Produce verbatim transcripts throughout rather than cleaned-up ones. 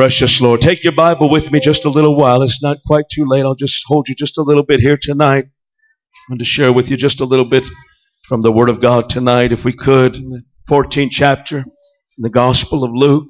precious Lord. Take your Bible with me just a little while. It's not quite too late. I'll just hold you just a little bit here tonight. I want to share with you just a little bit from the Word of God tonight, if we could, in the fourteenth chapter in the Gospel of Luke.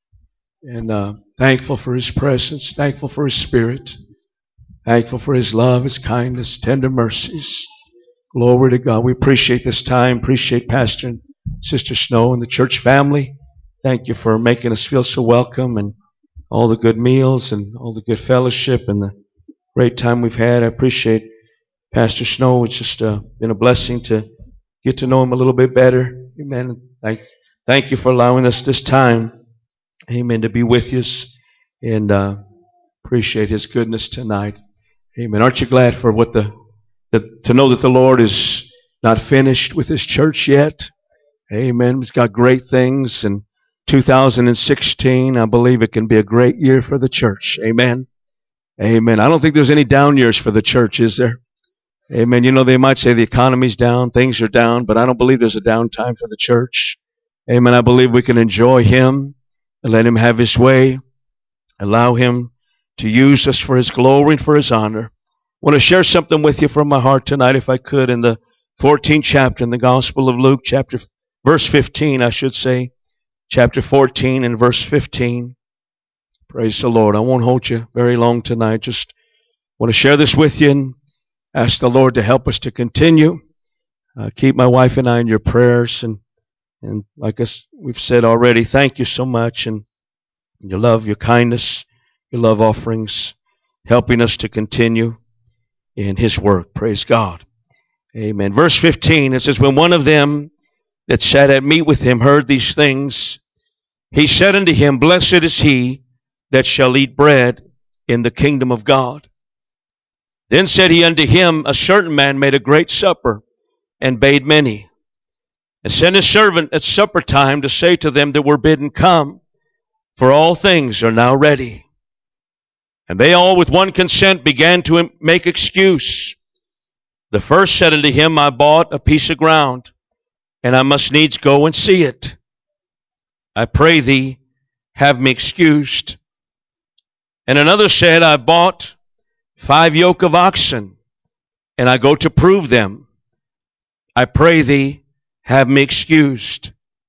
And uh, thankful for His presence, thankful for His Spirit, thankful for His love, His kindness, tender mercies. Glory to God. We appreciate this time, appreciate Pastor and Sister Snow and the church family. Thank you for making us feel so welcome, and all the good meals and all the good fellowship and the great time we've had. I appreciate Pastor Snow. It's just uh, been a blessing to get to know him a little bit better. Amen. Thank, thank you for allowing us this time, amen, to be with you, and uh, appreciate His goodness tonight. Amen. Aren't you glad for what the, the to know that the Lord is not finished with His church yet? Amen. He's got great things, and two thousand sixteen, I believe it can be a great year for the church. Amen. Amen. I don't think there's any down years for the church, is there? Amen. You know, they might say the economy's down, things are down, but I don't believe there's a down time for the church. Amen. I believe we can enjoy Him and let Him have His way. Allow Him to use us for His glory and for His honor. I want to share something with you from my heart tonight, if I could, in the fourteenth chapter in the Gospel of Luke, chapter verse fifteen, I should say. Chapter fourteen and verse fifteen. Praise the Lord. I won't hold you very long tonight. Just want to share this with you and ask the Lord to help us to continue. Uh, keep my wife and I in your prayers. And, and like us, we've said already, thank you so much. And your love, your kindness, your love offerings, helping us to continue in His work. Praise God. Amen. Verse fifteen, it says, when one of them that sat at meat with Him heard these things, he said unto him, blessed is he that shall eat bread in the kingdom of God. Then said he unto him, a certain man made a great supper, and bade many, and sent his servant at supper time to say to them that were bidden, come, for all things are now ready. And they all with one consent began to make excuse. The first said unto him, I bought a piece of ground, and I must needs go and see it. I pray thee, have me excused. And another said, I bought five yoke of oxen, and I go to prove them. I pray thee, have me excused.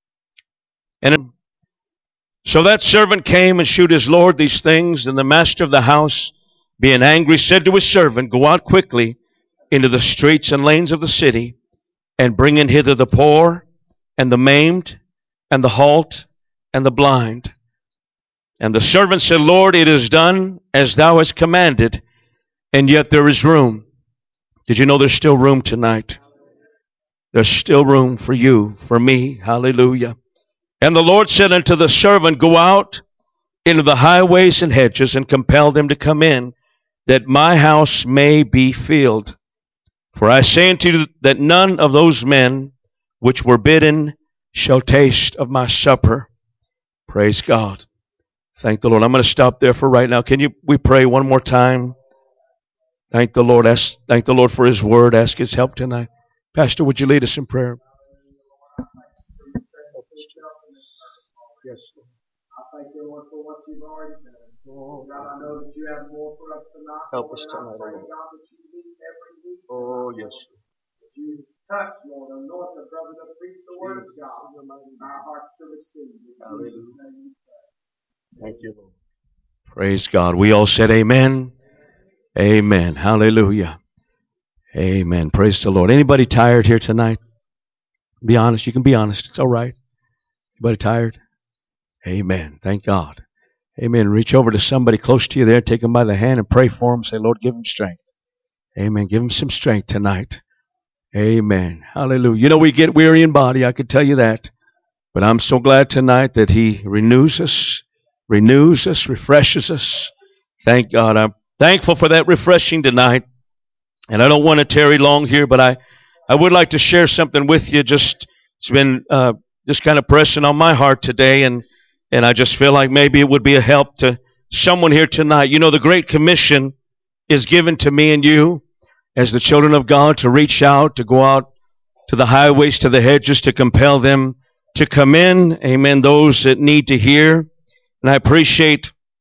And so that servant came and shewed his lord these things, and the master of the house, being angry, said to his servant, go out quickly into the streets and lanes of the city, and bring in hither the poor, and the maimed, and the halt, and the blind. And the servant said, Lord, it is done as thou hast commanded, and yet there is room. Did you know there's still room tonight? There's still room for you, for me. Hallelujah. And the Lord said unto the servant, go out into the highways and hedges, and compel them to come in, that my house may be filled. For I say unto you that none of those men which were bidden shall taste of my supper. Praise God. Thank the Lord. I'm going to stop there for right now. Can you we pray one more time? Thank the Lord. Ask, thank the Lord for His word. Ask His help tonight. Pastor, would you lead us in prayer? Yes. I thank you, Lord, for what you've already done. Oh, God, I know that you have more for us tonight. Help us tonight, Lord. Lord. God, that you meet every week. Oh, yes. That you touch, Lord, anoint the brother to preach the word of God. Our hearts to receive. Hallelujah. Thank you, Lord. Praise God. We all said amen. Amen. Hallelujah. Amen. Praise the Lord. Anybody tired here tonight? Be honest. You can be honest. It's all right. Anybody tired? Amen. Thank God. Amen. Reach over to somebody close to you there, take them by the hand and pray for them. Say, Lord, give them strength. Amen. Give them some strength tonight. Amen. Hallelujah. You know, we get weary in body. I could tell you that. But I'm so glad tonight that He renews us, renews us, refreshes us. Thank God. I'm thankful for that refreshing tonight. And I don't want to tarry long here, but I, I would like to share something with you. Just it's been uh, just kind of pressing on my heart today, and and I just feel like maybe it would be a help to someone here tonight. You know, the Great Commission is given to me and you as the children of God to reach out, to go out to the highways, to the hedges, to compel them to come in. Amen. Those that need to hear. And I appreciate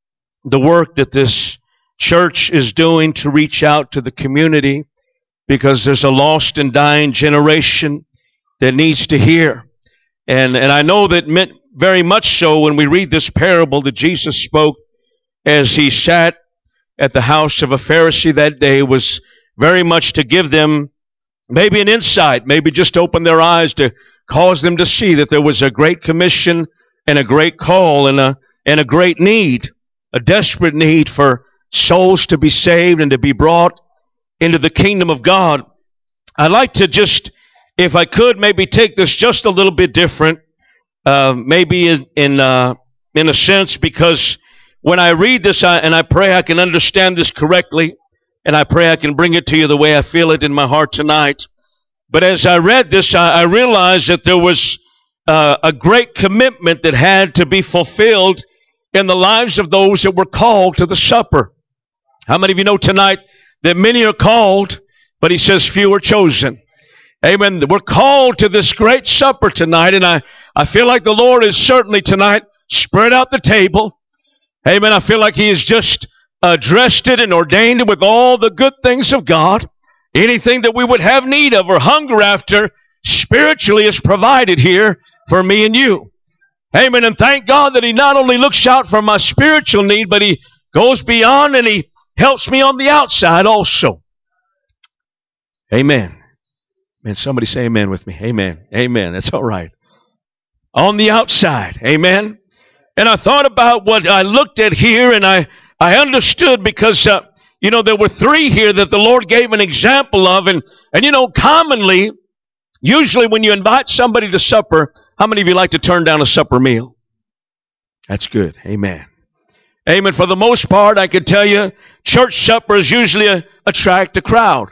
the work that this church is doing to reach out to the community, because there's a lost and dying generation that needs to hear. And, and I know that meant very much so when we read this parable that Jesus spoke as he sat at the house of a Pharisee that day, was very much to give them maybe an insight, maybe just open their eyes to cause them to see that there was a great commission and a great call and a, and a great need, a desperate need for souls to be saved and to be brought into the kingdom of God. I'd like to just, if I could, maybe take this just a little bit different, uh, maybe in in, uh, in a sense, because when I read this, I, and I pray I can understand this correctly, and I pray I can bring it to you the way I feel it in my heart tonight. But as I read this, I, I realized that there was uh, a great commitment that had to be fulfilled in the lives of those that were called to the supper. How many of you know tonight that many are called, but he says few are chosen? Amen. We're called to this great supper tonight, and I, I feel like the Lord is certainly tonight spread out the table. Amen. I feel like he has just uh, dressed it and ordained it with all the good things of God. Anything that we would have need of or hunger after spiritually is provided here for me and you. Amen. And thank God that he not only looks out for my spiritual need, but he goes beyond and he helps me on the outside also. Amen. Man, somebody say amen with me. Amen. Amen. That's all right. On the outside. Amen. And I thought about what I looked at here, and I, I understood because, uh, you know, there were three here that the Lord gave an example of. And, and, you know, commonly, usually when you invite somebody to supper, how many of you like to turn down a supper meal? That's good. Amen. Amen. For the most part, I can tell you, church suppers usually uh, attract a crowd.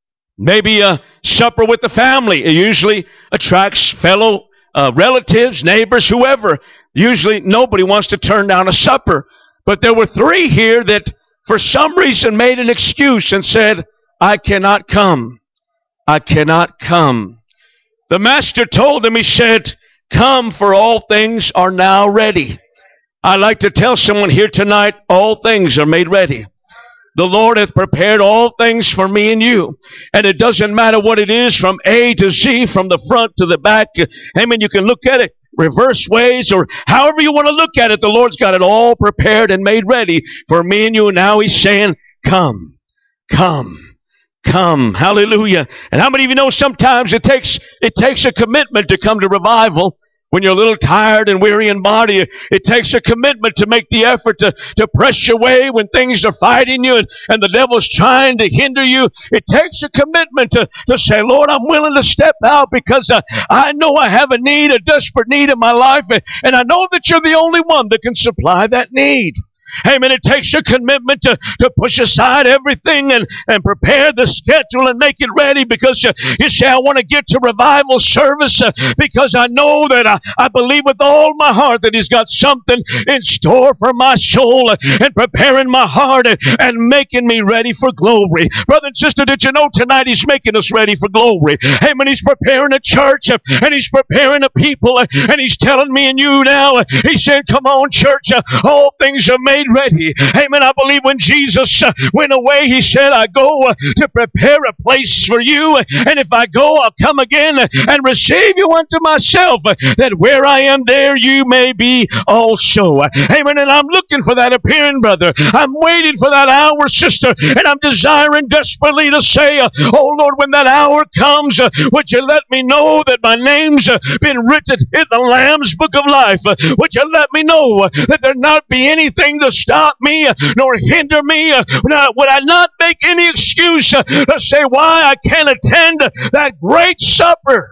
Maybe a supper with the family. It usually attracts fellow uh, relatives, neighbors, whoever. Usually nobody wants to turn down a supper. But there were three here that for some reason made an excuse and said, I cannot come. I cannot come. The master told them, he said, come, for all things are now ready. I'd like to tell someone here tonight, all things are made ready. The Lord hath prepared all things for me and you. And it doesn't matter what it is, from A to Z, from the front to the back. Amen. You can look at it reverse ways or however you want to look at it. The Lord's got it all prepared and made ready for me and you. And now he's saying, come, come, come. Hallelujah. And how many of you know sometimes it takes, it takes a commitment to come to revival? When you're a little tired and weary in body, it takes a commitment to make the effort to, to press your way when things are fighting you and, and the devil's trying to hinder you. It takes a commitment to, to say, Lord, I'm willing to step out because uh, I know I have a need, a desperate need in my life, and, and I know that you're the only one that can supply that need. Amen. It takes a commitment to, to push aside everything and, and prepare the schedule and make it ready because you, you say, I want to get to revival service uh, because I know that I, I believe with all my heart that he's got something in store for my soul uh, and preparing my heart and, and making me ready for glory. Brother and sister, did you know tonight he's making us ready for glory? Amen. He's preparing a church uh, and he's preparing a people uh, and he's telling me and you now, uh, he said, come on church, uh, all things are made ready. Amen. I believe when Jesus uh, went away, he said, I go uh, to prepare a place for you. And if I go, I'll come again uh, and receive you unto myself, uh, that where I am, there you may be also. Uh, amen. And I'm looking for that appearing, brother. I'm waiting for that hour, sister. And I'm desiring desperately to say, uh, oh Lord, when that hour comes, uh, would you let me know that my name's uh, been written in the Lamb's book of life? Uh, would you let me know uh, that there not be anything to stop me, nor hinder me? Would I not make any excuse to say why I can't attend that great supper?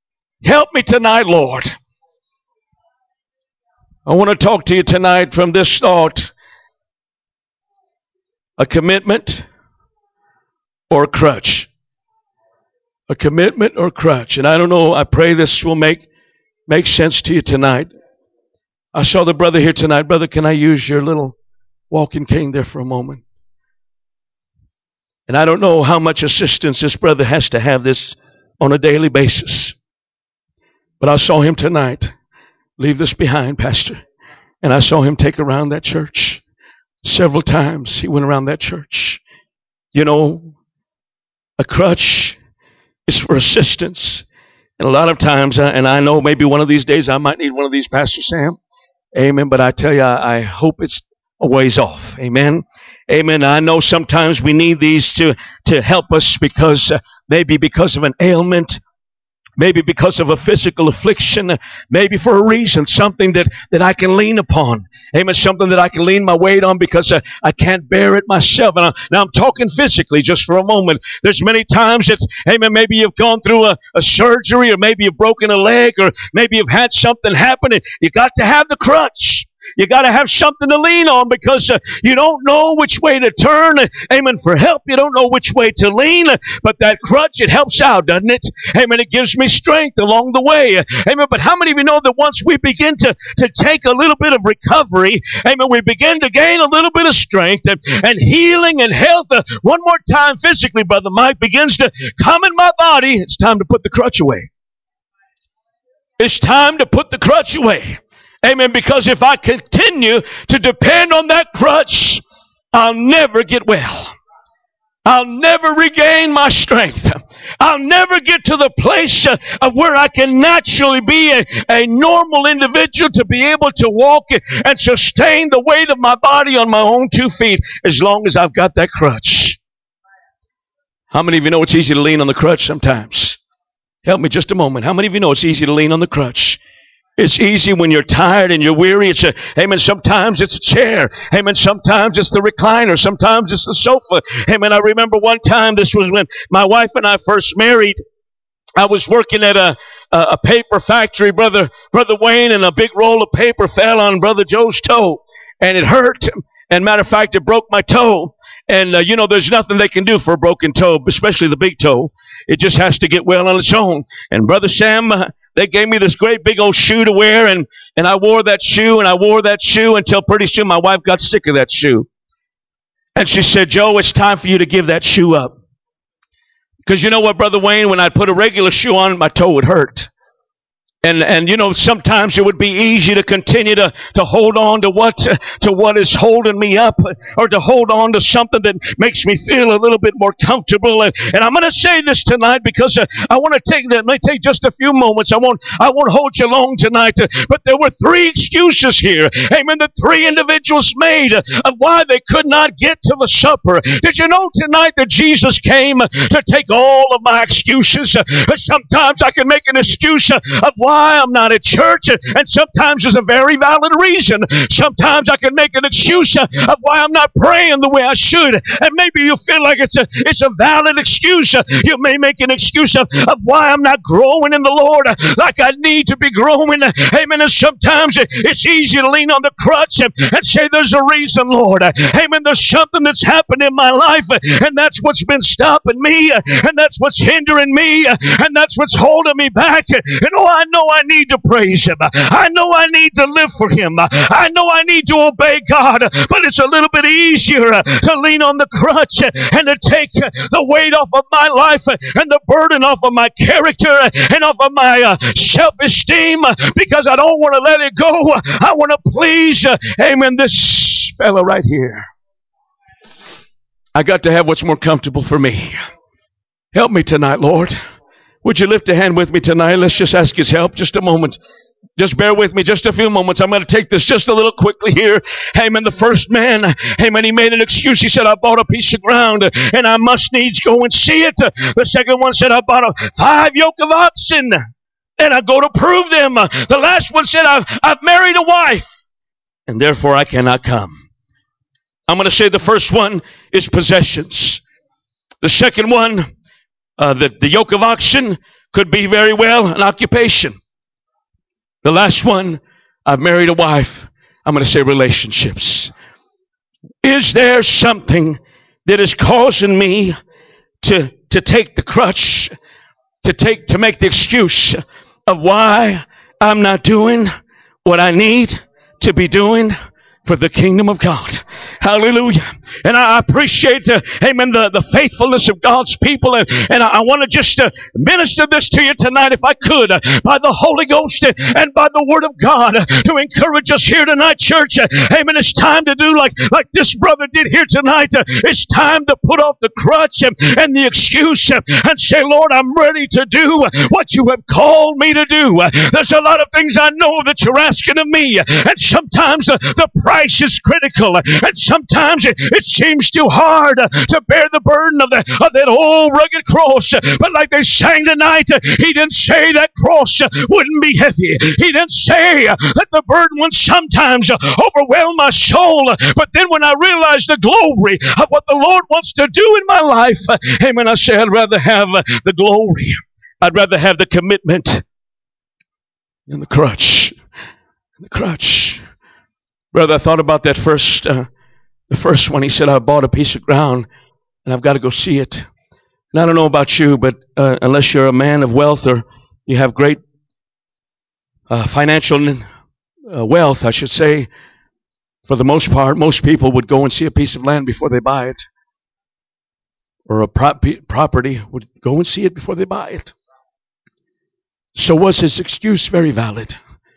Help me tonight, Lord. I want to talk to you tonight from this thought: a commitment or a crutch. A commitment or a crutch. And I don't know, I pray this will make, make sense to you tonight. I saw the brother here tonight. Brother, can I use your little walking cane there for a moment? And I don't know how much assistance this brother has to have this on a daily basis. But I saw him tonight leave this behind, Pastor. And I saw him take around that church. Several times he went around that church. You know, a crutch is for assistance. And a lot of times, uh, and I know maybe one of these days I might need one of these, Pastor Sam. Amen. But I tell you, I, I hope it's a ways off. Amen. Amen. I know sometimes we need these to, to help us because uh, maybe because of an ailment, maybe because of a physical affliction, maybe for a reason, something that, that I can lean upon. Amen. Something that I can lean my weight on because uh, I can't bear it myself. And I, now I'm talking physically just for a moment. There's many times that, amen, maybe you've gone through a, a surgery, or maybe you've broken a leg, or maybe you've had something happen, and you got to have the crutch. You got to have something to lean on because uh, you don't know which way to turn. Amen. For help, you don't know which way to lean. But that crutch, it helps out, doesn't it? Amen. It gives me strength along the way. Amen. But how many of you know that once we begin to, to take a little bit of recovery, amen, we begin to gain a little bit of strength and, and healing and health. Uh, one more time physically, Brother Mike, begins to come in my body. It's time to put the crutch away. It's time to put the crutch away. Amen. Because if I continue to depend on that crutch, I'll never get well. I'll never regain my strength. I'll never get to the place uh, of where I can naturally be a, a normal individual to be able to walk and sustain the weight of my body on my own two feet as long as I've got that crutch. How many of you know it's easy to lean on the crutch sometimes? Help me just a moment. How many of you know it's easy to lean on the crutch? It's easy when you're tired and you're weary. It's a, amen, sometimes it's a chair. Amen, sometimes it's the recliner. Sometimes it's the sofa. Amen, I remember one time, this was when my wife and I first married. I was working at a, a, a paper factory, Brother, Brother Wayne, and a big roll of paper fell on Brother Joe's toe. And it hurt. And matter of fact, it broke my toe. And, uh, you know, there's nothing they can do for a broken toe, especially the big toe. It just has to get well on its own. And Brother Sam, uh, they gave me this great big old shoe to wear, and, and I wore that shoe, and I wore that shoe until pretty soon my wife got sick of that shoe. And she said, Joe, it's time for you to give that shoe up. Because you know what, Brother Wayne, when I'd put a regular shoe on, my toe would hurt. And, and you know, sometimes it would be easy to continue to, to hold on to what, to what is holding me up, or to hold on to something that makes me feel a little bit more comfortable. And, and I'm going to say this tonight because uh, I want to take that, may take just a few moments. I won't, I won't hold you long tonight. Uh, but there were three excuses here. Amen. The three individuals made uh, of why they could not get to the supper. Did you know tonight that Jesus came to take all of my excuses? Uh, sometimes I can make an excuse uh, of why why I'm not at church, and sometimes there's a very valid reason. Sometimes I can make an excuse of why I'm not praying the way I should, and maybe you feel like it's a it's a valid excuse. You may make an excuse of, of why I'm not growing in the Lord like I need to be growing. Amen. And sometimes it's easy to lean on the crutch and, and say there's a reason, Lord. Amen. There's something that's happened in my life, and that's what's been stopping me, and that's what's hindering me, and that's what's holding me back. And oh, I know I need to praise Him. I know I need to live for Him. I know I need to obey God, but it's a little bit easier to lean on the crutch and to take the weight off of my life and the burden off of my character and off of my uh, self-esteem, because I don't want to let it go. I want to please, uh, amen, this fellow right here. I got to have what's more comfortable for me. Help me tonight, Lord. Would you lift a hand with me tonight? Let's just ask His help just a moment. Just bear with me just a few moments. I'm going to take this just a little quickly here. Amen. The first man, amen, he made an excuse. He said, I bought a piece of ground and I must needs go and see it. The second one said, I bought a five yoke of oxen and I go to prove them. The last one said, I've, I've married a wife and therefore I cannot come. I'm going to say the first one is possessions. The second one, Uh, the, the yoke of oxen could be very well an occupation. The last one, I've married a wife. I'm going to say relationships. Is there something that is causing me to, to take the crutch, to take, to make the excuse of why I'm not doing what I need to be doing for the kingdom of God? Hallelujah. And I appreciate, uh, amen, the, the faithfulness of God's people. And, and I, I want to just uh, minister this to you tonight, if I could, uh, by the Holy Ghost and by the Word of God, uh, to encourage us here tonight, church. Uh, amen. It's time to do like, like this brother did here tonight. Uh, it's time to put off the crutch and, and the excuse uh, and say, Lord, I'm ready to do what you have called me to do. Uh, there's a lot of things I know that you're asking of me. And sometimes uh, the price is critical. And sometimes it, it seems too hard uh, to bear the burden of, the, of that old rugged cross. But like they sang tonight, uh, he didn't say that cross uh, wouldn't be heavy. He didn't say uh, that the burden would sometimes uh, overwhelm my soul. But then when I realized the glory of what the Lord wants to do in my life, uh, amen, I say I'd rather have uh, the glory. I'd rather have the commitment than the crutch. The crutch. Brother, I thought about that first, uh, the first one. He said, I bought a piece of ground and I've got to go see it. And I don't know about you, but uh, unless you're a man of wealth or you have great uh, financial uh, wealth, I should say, for the most part, most people would go and see a piece of land before they buy it. Or a prop- property would go and see it before they buy it. So was his excuse very valid?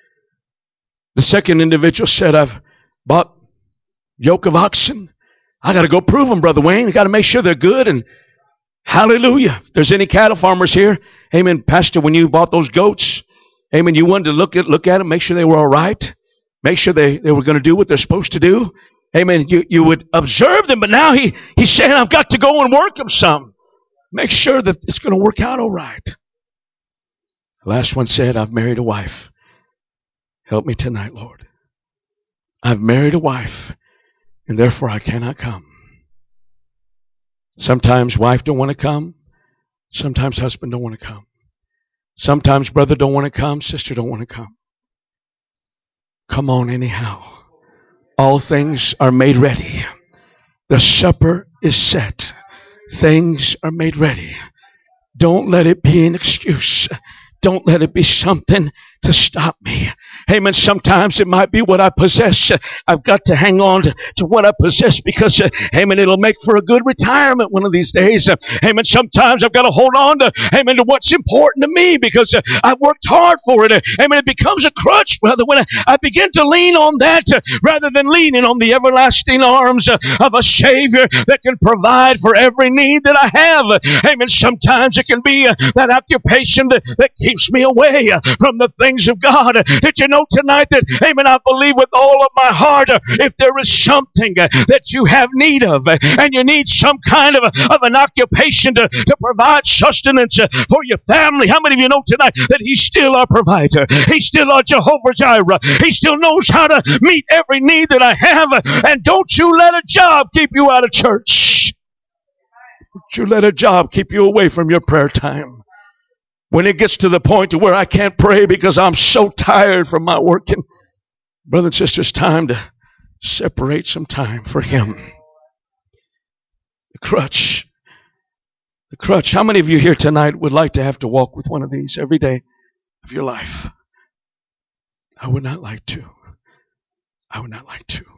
The second individual said, I've bought yoke of oxen. I got to go prove them, Brother Wayne. I got to make sure they're good. And hallelujah. If there's any cattle farmers here, amen, Pastor, when you bought those goats, amen, you wanted to look at look at them, make sure they were all right, make sure they, they were going to do what they're supposed to do. Amen. You, you would observe them, but now he, he's saying, I've got to go and work them some. Make sure that it's going to work out all right. The last one said, I've married a wife. Help me tonight, Lord. I've married a wife, and therefore I cannot come. Sometimes wife don't want to come. Sometimes husband don't want to come. Sometimes brother don't want to come. Sister don't want to come. Come on anyhow. All things are made ready. The supper is set. Things are made ready. Don't let it be an excuse. Don't let it be something to stop me. Amen. Sometimes it might be what I possess. I've got to hang on to, to what I possess because, uh, amen, it'll make for a good retirement one of these days. Uh, amen. Sometimes I've got to hold on to, amen, to what's important to me because uh, I've worked hard for it. Uh, amen. It becomes a crutch, brother, when I, I begin to lean on that uh, rather than leaning on the everlasting arms uh, of a Savior that can provide for every need that I have. Uh, amen. Sometimes it can be uh, that occupation that, that keeps me away uh, from the things of God. Did you know tonight that, amen, I believe with all of my heart, uh, if there is something uh, that you have need of, uh, and you need some kind of, a, of an occupation to, to provide sustenance uh, for your family, how many of you know tonight that He's still our provider? He's still our Jehovah Jireh. He still knows how to meet every need that I have. And don't you let a job keep you out of church. Don't you let a job keep you away from your prayer time. When it gets to the point to where I can't pray because I'm so tired from my working, brother and sister, it's time to separate some time for Him. The crutch. The crutch. How many of you here tonight would like to have to walk with one of these every day of your life? I would not like to. I would not like to.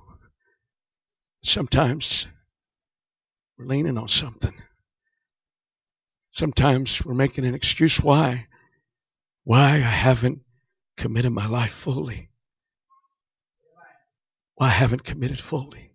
Sometimes we're leaning on something. Sometimes we're making an excuse why. Why I haven't committed my life fully. Why I haven't committed fully.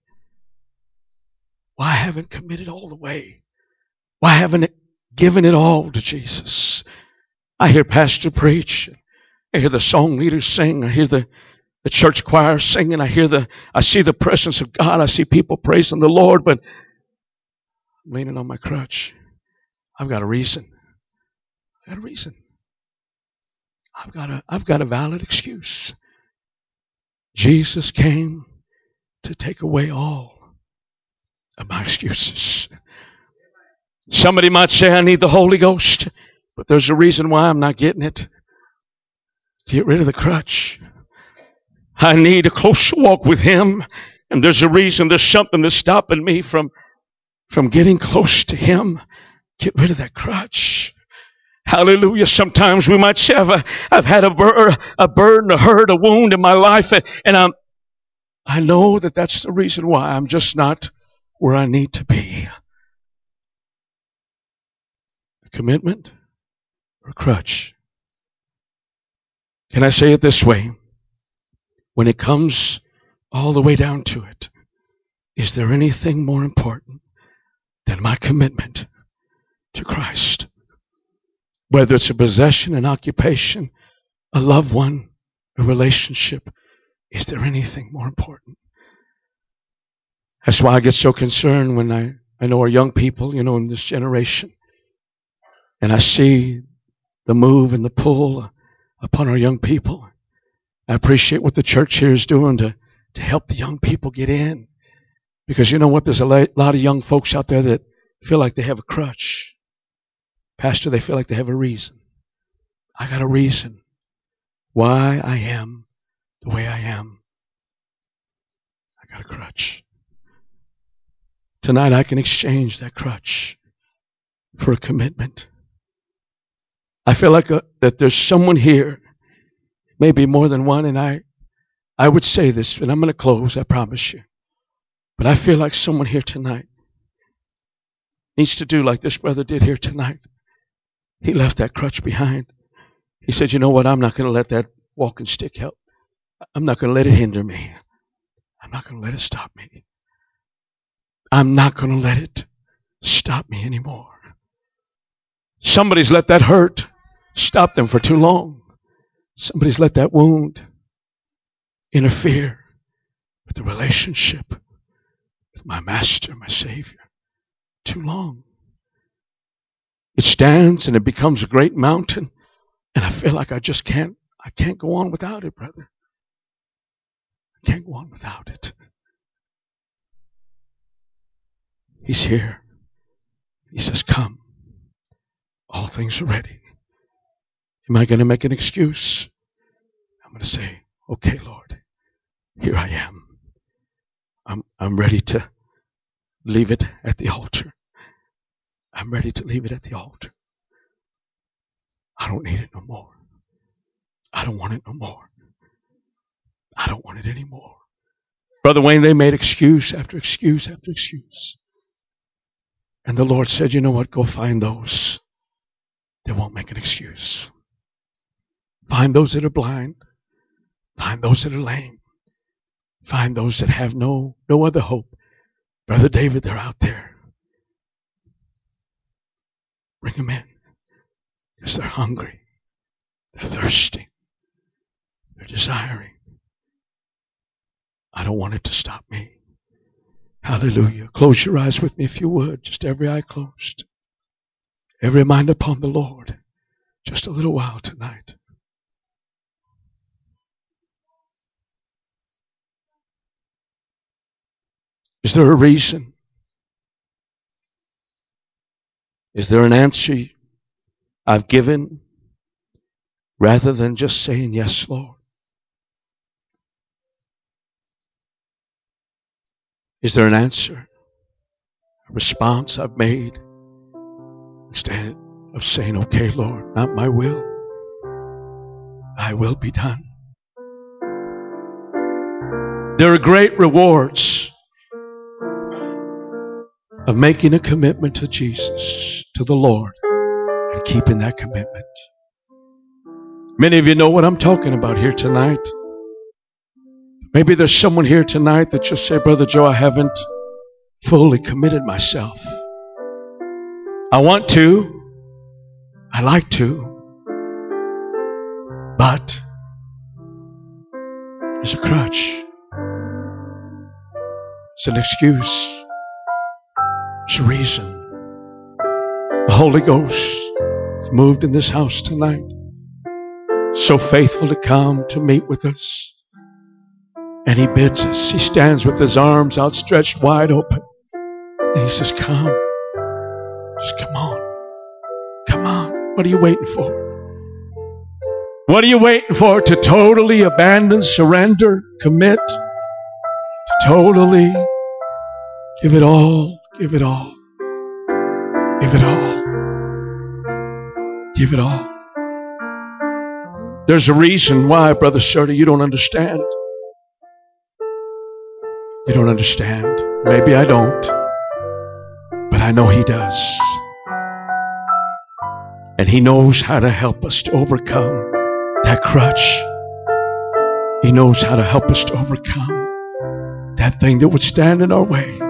Why I haven't committed all the way. Why I haven't given it all to Jesus. I hear pastor preach. I hear the song leaders sing. I hear the, the church choir singing. I hear the, I see the presence of God. I see people praising the Lord, but I'm leaning on my crutch. I've got a reason. I've got a reason. I've got a, I've got a valid excuse. Jesus came to take away all of my excuses. Somebody might say, I need the Holy Ghost, but there's a reason why I'm not getting it. Get rid of the crutch. I need a closer walk with Him, and there's a reason, there's something that's stopping me from, from getting close to Him. Get rid of that crutch. Hallelujah. Sometimes we might say, I've, I've had a, bur- a burden, a hurt, a wound in my life, and I'm, I know that that's the reason why I'm just not where I need to be. A commitment or a crutch? Can I say it this way? When it comes all the way down to it, is there anything more important than my commitment to Christ? Whether it's a possession, an occupation, a loved one, a relationship, is there anything more important? That's why I get so concerned when I, I know our young people, you know, in this generation, and I see the move and the pull upon our young people. I appreciate what the church here is doing to, to help the young people get in. Because you know what? There's a lot of young folks out there that feel like they have a crutch. Pastor, they feel like they have a reason. I got a reason why I am the way I am. I got a crutch. Tonight I can exchange that crutch for a commitment. I feel like a, that there's someone here, maybe more than one, and I, I would say this, and I'm going to close, I promise you. But I feel like someone here tonight needs to do like this brother did here tonight. He left that crutch behind. He said, you know what, I'm not going to let that walking stick help. I'm not going to let it hinder me. I'm not going to let it stop me. I'm not going to let it stop me anymore. Somebody's let that hurt stop them for too long. Somebody's let that wound interfere with the relationship with my Master, my Savior, too long. It stands and it becomes a great mountain, and I feel like I just can't, I can't go on without it, brother. I can't go on without it. He's here. He says, come. All things are ready. Am I going to make an excuse? I'm going to say, okay, Lord, here I am. I'm, I'm ready to leave it at the altar. I'm ready to leave it at the altar. I don't need it no more. I don't want it no more. I don't want it anymore. Brother Wayne, they made excuse after excuse after excuse. And the Lord said, you know what? Go find those that won't make an excuse. Find those that are blind. Find those that are lame. Find those that have no, no other hope. Brother David, they're out there. Bring them in. Because they're hungry. They're thirsty. They're desiring. I don't want it to stop me. Hallelujah. Close your eyes with me if you would. Just every eye closed. Every mind upon the Lord. Just a little while tonight. Is there a reason? Is there an answer I've given rather than just saying, yes, Lord? Is there an answer, a response I've made instead of saying, okay, Lord, not my will, thy will be done? There are great rewards of making a commitment to Jesus, to the Lord, and keeping that commitment. Many of you know what I'm talking about here tonight. Maybe there's someone here tonight that just say, Brother Joe, I haven't fully committed myself. I want to. I like to. But there's a crutch. It's an excuse. It's a reason. The Holy Ghost is moved in this house tonight. So faithful to come to meet with us. And He bids us. He stands with His arms outstretched wide open. And He says, come. Just come on. Come on. What are you waiting for? What are you waiting for? To totally abandon, surrender, commit. To totally give it all. Give it all. Give it all. Give it all. There's a reason why, Brother Serta, you don't understand. You don't understand. Maybe I don't. I know He does. And He knows how to help us to overcome that crutch. He knows how to help us to overcome that thing that would stand in our way.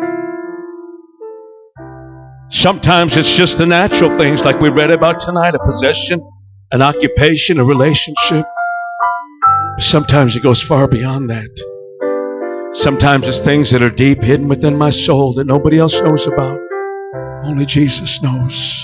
Sometimes it's just the natural things like we read about tonight, a possession, an occupation, a relationship. Sometimes it goes far beyond that. Sometimes it's things that are deep hidden within my soul that nobody else knows about. Only Jesus knows.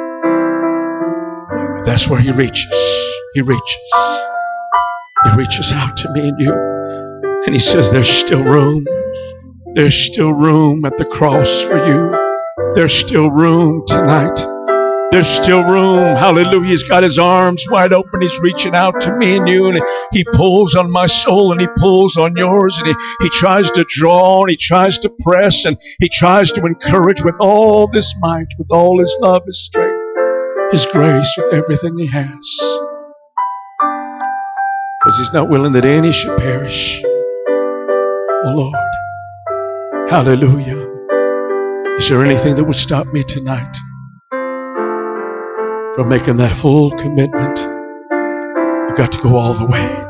That's where He reaches. He reaches. He reaches out to me and you. And He says, there's still room. There's still room at the cross for you. There's still room tonight. There's still room. Hallelujah. He's got His arms wide open. He's reaching out to me and you. And He pulls on my soul and He pulls on yours. And He, he tries to draw and He tries to press and He tries to encourage with all this might, with all His love, His strength, His grace, with everything He has. Because He's not willing that any should perish. Oh Lord. Hallelujah. Is there anything that would stop me tonight from making that full commitment? I've got to go all the way.